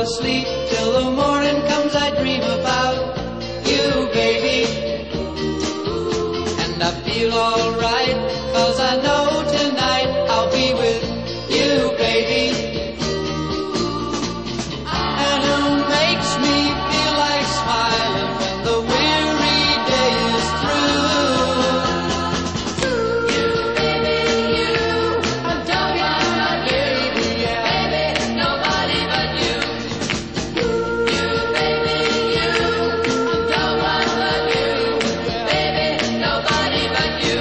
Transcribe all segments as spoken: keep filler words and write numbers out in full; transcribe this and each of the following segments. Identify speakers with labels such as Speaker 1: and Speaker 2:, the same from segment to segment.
Speaker 1: asleep. Till the morning comes I dream about you, baby. And I feel alright, 'cause I know tonight I'll be with you, baby. And who makes me feel like smiling when the weary day is through?
Speaker 2: You, baby, you. I'm talking about you, yeah. Baby, nobody but you. You, baby, you. I'm talking about you, baby, nobody but you.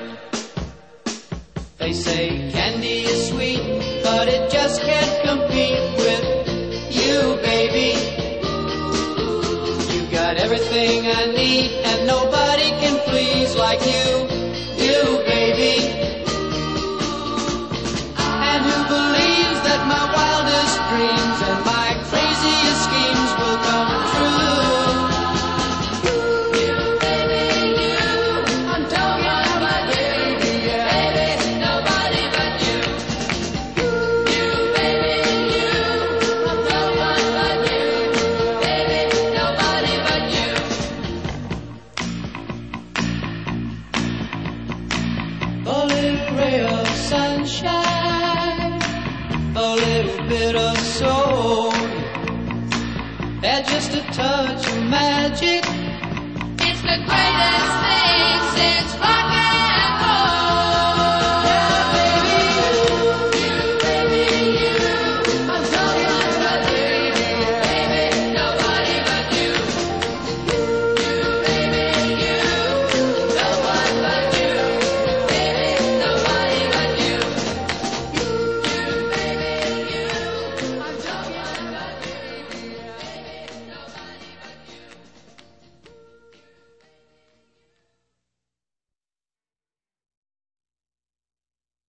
Speaker 1: They say candy is sweet, but it just can't compete with you, baby. You got everything I need, and nobody can please like you, you, baby. And who believes that my wildest dreams and my craziest schemes will come true?
Speaker 2: You, baby, you. I'm talking about you, yeah. Baby, nobody but you. You, baby, you. I'm talking about you, baby, nobody but you.
Speaker 1: A little ray of sunshine, a little bit of soul, and just a touch of magic.
Speaker 2: It's the greatest thing since rock